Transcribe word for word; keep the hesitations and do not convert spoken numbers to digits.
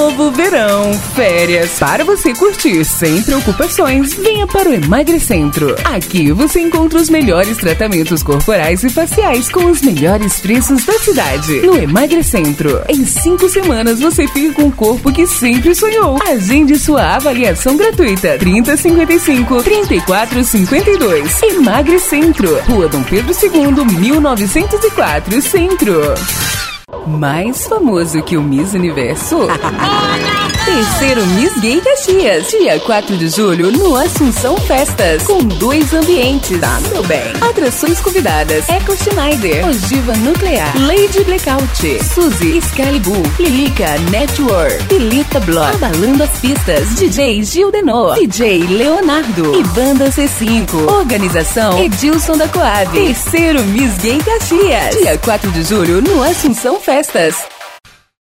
novo verão, férias. Para você curtir sem preocupações, venha para o Emagrecentro. Aqui você encontra os melhores tratamentos corporais e faciais com os melhores preços da cidade. No Emagrecentro, em cinco semanas você fica com o corpo que sempre sonhou. Agende sua avaliação gratuita. trinta cinquenta e cinco, trinta e quatro cinquenta e dois. Emagrecentro, Rua Dom Pedro segundo, mil novecentos e quatro, Centro. Mais famoso que o Miss Universo? Terceiro Miss Gay Caxias, dia quatro de julho, no Assunção Festas, com dois ambientes. Tá, meu bem. Atrações convidadas: Echo Schneider, Ogiva Nuclear, Lady Blackout, Suzy, Excalibur, Lilica Network, Pilita Block, Abalando as Pistas, D J Gil Denor, D J Leonardo e Banda C cinco. Organização: Edilson da Coab. Terceiro Miss Gay Caxias, dia quatro de julho, no Assunção Festas.